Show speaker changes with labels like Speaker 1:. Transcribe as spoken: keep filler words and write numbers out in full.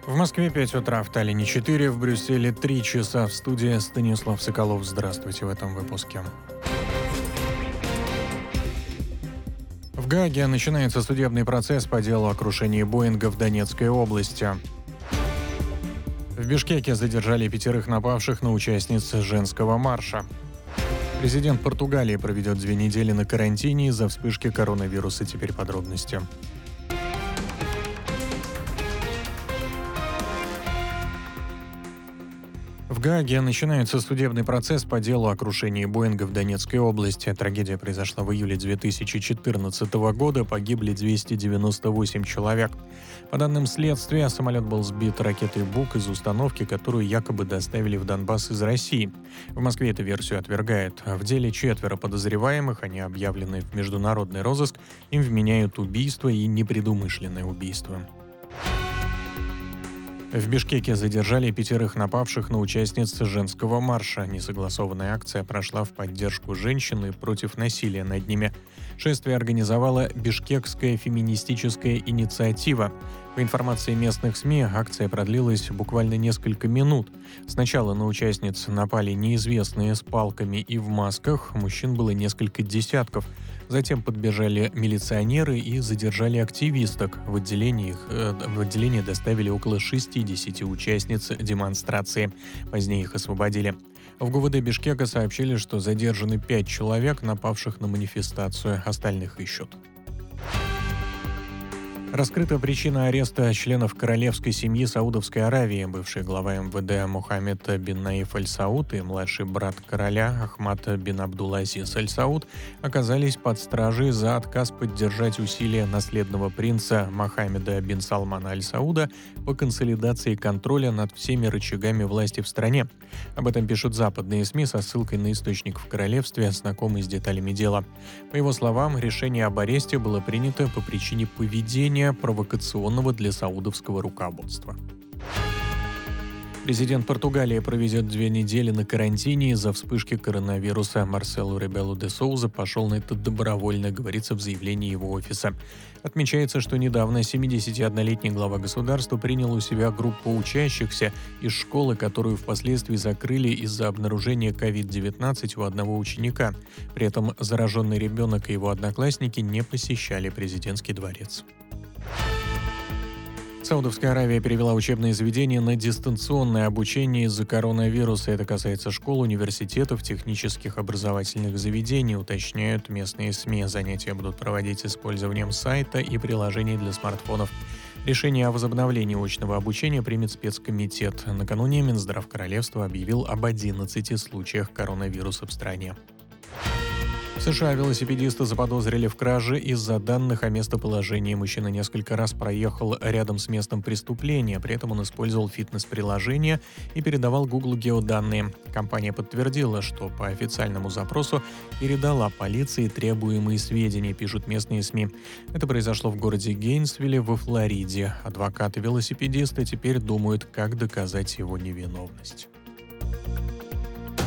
Speaker 1: В Москве пять утра, в Таллине четыре, в Брюсселе три часа. В студии Станислав Соколов. Здравствуйте в этом выпуске. В Гааге начинается судебный процесс по делу о крушении Боинга в Донецкой области. В Бишкеке задержали пятерых напавших на участниц женского марша. Президент Португалии проведет две недели на карантине из-за вспышки коронавируса. Теперь подробности. В Гааге начинается судебный процесс по делу о крушении Боинга в Донецкой области. Трагедия произошла в июле две тысячи четырнадцатого года, погибли двести девяносто восемь человек. По данным следствия, самолет был сбит ракетой «Бук» из установки, которую якобы доставили в Донбасс из России. В Москве эту версию отвергают. В деле четверо подозреваемых, они объявлены в международный розыск, им вменяют убийство и непредумышленное убийство. В Бишкеке задержали пятерых напавших на участниц женского марша. Несогласованная акция прошла в поддержку женщин и против насилия над ними. Шествие организовала Бишкекская феминистическая инициатива. По информации местных СМИ, акция продлилась буквально несколько минут. Сначала на участниц напали неизвестные с палками и в масках. Мужчин было несколько десятков. Затем подбежали милиционеры и задержали активисток. В отделение, их, э, в отделение доставили около шестидесяти участниц демонстрации. Позднее их освободили. В ГУВД Бишкека сообщили, что задержаны пять человек, напавших на манифестацию. Остальных ищут. Раскрыта причина ареста членов королевской семьи Саудовской Аравии. Бывший глава эм вэ дэ Мохаммед бин Наиф аль-Сауд и младший брат короля Ахмад бин Абдул-Азиз аль-Сауд оказались под стражей за отказ поддержать усилия наследного принца Мохаммеда бин Салмана аль-Сауда по консолидации контроля над всеми рычагами власти в стране. Об этом пишут западные СМИ со ссылкой на источник в королевстве, знакомый с деталями дела. По его словам, решение об аресте было принято по причине поведения провокационного для саудовского руководства. Президент Португалии проведет две недели на карантине из-за вспышки коронавируса. Марселу Ребелу де Соуза пошел на это добровольно, говорится в заявлении его офиса. Отмечается, что недавно семидесятиоднолетний глава государства принял у себя группу учащихся из школы, которую впоследствии закрыли из-за обнаружения ковид девятнадцать у одного ученика. При этом зараженный ребенок и его одноклассники не посещали президентский дворец. Саудовская Аравия перевела учебные заведения на дистанционное обучение из-за коронавируса. Это касается школ, университетов, технических образовательных заведений, уточняют местные СМИ. Занятия будут проводить с использованием сайта и приложений для смартфонов. Решение о возобновлении очного обучения примет спецкомитет. Накануне Минздрав королевства объявил об одиннадцати случаях коронавируса в стране. В США велосипедиста заподозрили в краже из-за данных о местоположении. Мужчина несколько раз проехал рядом с местом преступления, при этом он использовал фитнес-приложение и передавал Google геоданные. Компания подтвердила, что по официальному запросу передала полиции требуемые сведения, пишут местные СМИ. Это произошло в городе Гейнсвилле во Флориде. Адвокаты велосипедиста теперь думают, как доказать его невиновность.